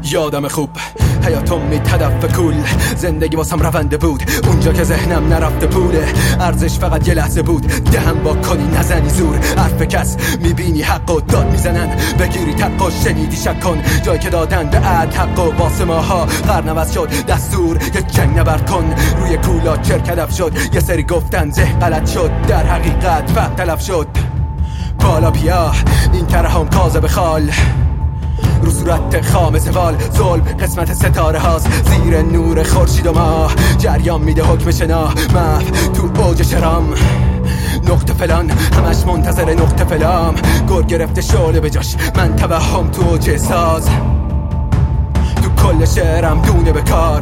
یادم خوب حیاتم هدف کول، زندگی واسم رونده بود اونجا که ذهنم نرفته پوله، ارزش فقط یه لحظه بود، دهم با کنی نزنی زور، حرف کس میبینی حق و داد میزنن بگیری تق و شنیدی شک کن، جایی که دادن به عد حق و واسه ماها قرنوز شد دستور، یه جنگ نبرد کن روی کولا چرکدف شد، یه سری گفتن زه غلط شد در حقیقت فقط تلف شد. بالا بیا این ترحم کاذب خال، رو صورت خام زوال ظلم قسمت ستاره هاست، زیر نور خورشید و ماه جریان میده حکم شنا، محو تو اوج شرام نقطه فلان، همش منتظر نقطه فلام، گر گرفته شعله به جاش، من توهم تو اوج ساز، تو کل شعرم دونه به کار،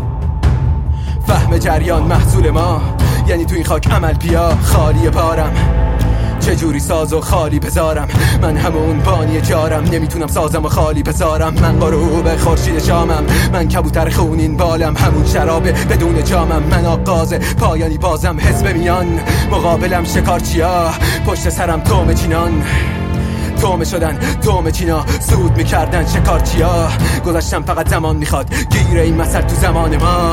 فهم جریان محصول ما، یعنی تو این خاک عمل بیا خالی بارم، چجوری ساز و خالی بذارم، من همون بانی جارم، نمیتونم سازم و خالی بذارم، من غروب خورشید شامم، من کبوتر خونین بالم، همون شراب بدون جامم، من آغاز پایانی بازم، حزب میان مقابلم شکارچیا، پشت سرم تومه چینان، تومه شدن تومه چینا، سود میکردن شکارچیا، گذاشتم فقط زمان میخواد گیر این مثل تو زمان ما.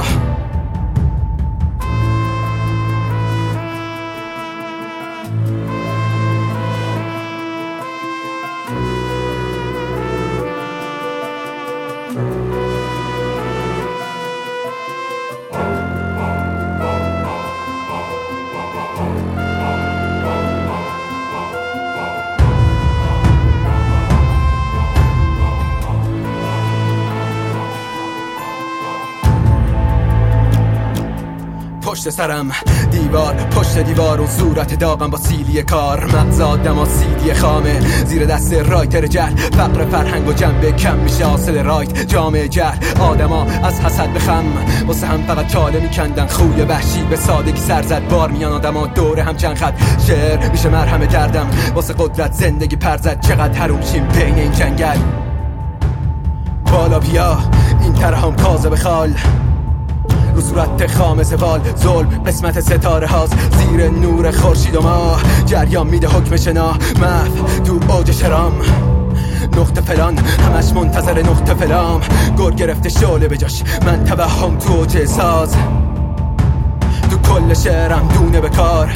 پشت سرم دیوار، پشت دیوار و صورت داغم با سیلی کار، مغز آدم و سیدی خامه زیر دست رایتر جهل، فقر فرهنگ و جنبه کم میشه حاصل رایت جامعه جهل، آدما از حسد بخم واسه هم فقط چاله میکندن، خوی وحشی به سادگی سرزد بار میان آدما دوره هم چند خط، شعر میشه مرهم دردم واسه قدرت زندگی پرزد، چقدر حروم شیم بین این جنگل. بالا بیا این ترحم کاذب خال، رو صورت خام زوال ظلم قسمت ستاره هاست، زیر نور خورشید و ماه جریان میده حکم شنا، محو تو اوج شرام نقطه فلان، همش منتظر نقطه فلام، گر گرفته شعله به جاش، من توهم تو اوج ساز، تو کل شعرم دونه به کار،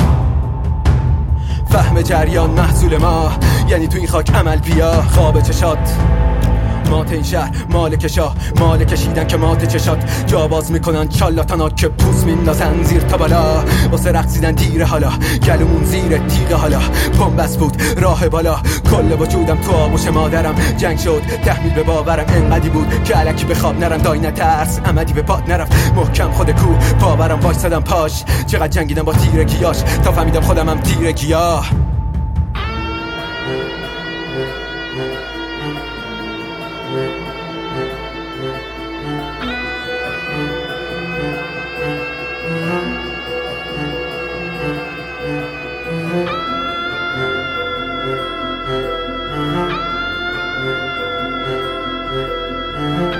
فهم جریان محصول ما، یعنی تو این خاک عمل بیا خواب چشات، مات این شهر مال کشا، مال کشیدن که مات چشات، جا باز میکنن چالاتانا که پوست میندازن زیر تا بالا، واسه رقصیدن دیره حالا گلومون زیر تیغه، حالا بمبس بود راه بالا، کل وجودم تو آغوش مادرم، جنگ شد تحمیل به باورم، انقدی بود که علکی به خواب نرم، دای نترس عمدی به پاد نرفت، محکم خود کو باورم وایسادم پاش، چقدر جنگیدم با تیرگیاش تا فهمیدم خودم هم تیرگیا. Mm-hmm.